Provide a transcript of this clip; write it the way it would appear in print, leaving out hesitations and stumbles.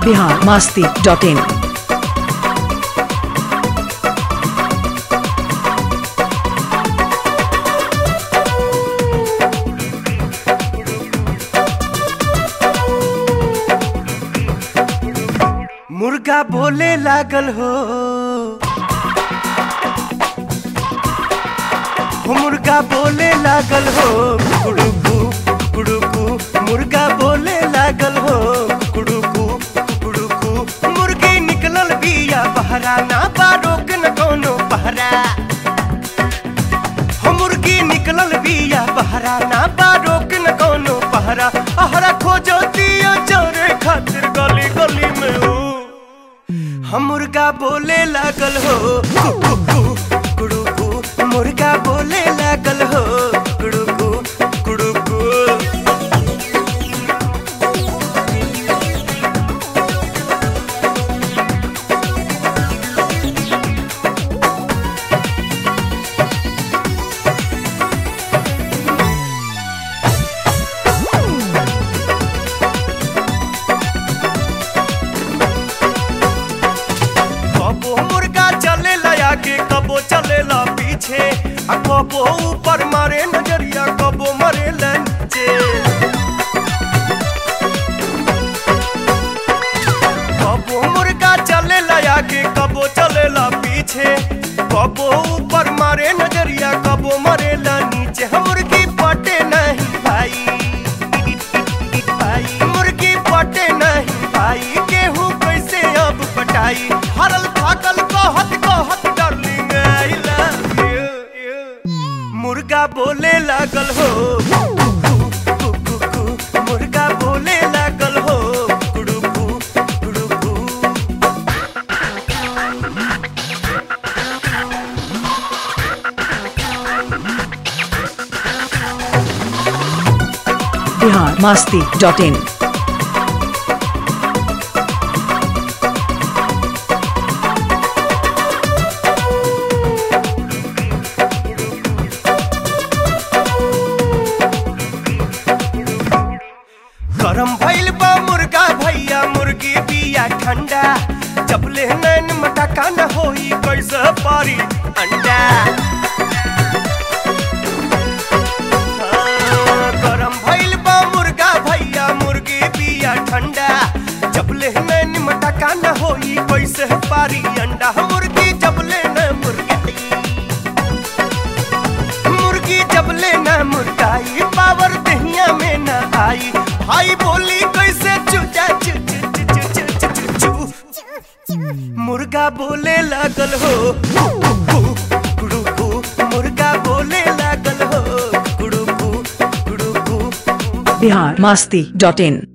biharmasti.in। मुर्गा बोले लागल हो, मुर्गा बोले लागल हो, कुड़ुकू कुड़ुकू मुर्गा बोले लागल हो, कुड़ुकू कुड़ुकू मुर्गी निकलल बिया बहरा, ना बारोक न कोनो पहरा। हो मुर्गी निकलल बिया बहरा, ना बारोक न कोनो पहरा। अहरा खोजो दियो चोरे खातिर गली गली में हो। हम मुर्गा बोले लागल हो, कुड़ुकू कुड़ुकू मुर्गा बोले लागल हो, कुड़ुकू कुड़ुकू। कबो मुर्गा चलेला आगे, कबो चलेला पीछे, कबो ऊपर मारे नजरिया, कबो मरे नीचे। कबो मुर्गा चलेला आगे, कबो चलेला पीछे, कबो ऊपर मारे नजरिया, कबो मरे नीचे। मुर्गी पटे नहीं भाई, मुर्गी पटे नहीं भाई, गेहूं कैसे अब पटाई। हरल थाकल कहत कहत डार्लिंग आई लव यू। मुर्गा बोले लागल हो, कुड़ुकू मुर्गा बोले लागल हो, कुड़ुकू कुड़ुकू। biharmasti.in। गरम भइल बा मुर्गा भैया, मुर्गी बिया ठंडा। जब ले नैन मटका न होई, कैसे पारी अंडा। गरम भइल बा मुर्गा भैया, मुर्गी बिया ठंडा। जब ले नैन मटका न होई, कैसे पारी अंडा। मुर्गी जब ले न मुर्गाई, मुर्गी जब ले न मुर्गाई, पावर दहिया में न आई। भाई बोली कैसे चुचा चु चु चु चु चु चु चु। मुर्गा बोले लागल हो, कुड़ुकू कुड़ुकू मुर्गा बोले लागल हो, कुड़ुकू कुड़ुकू। biharmasti.in।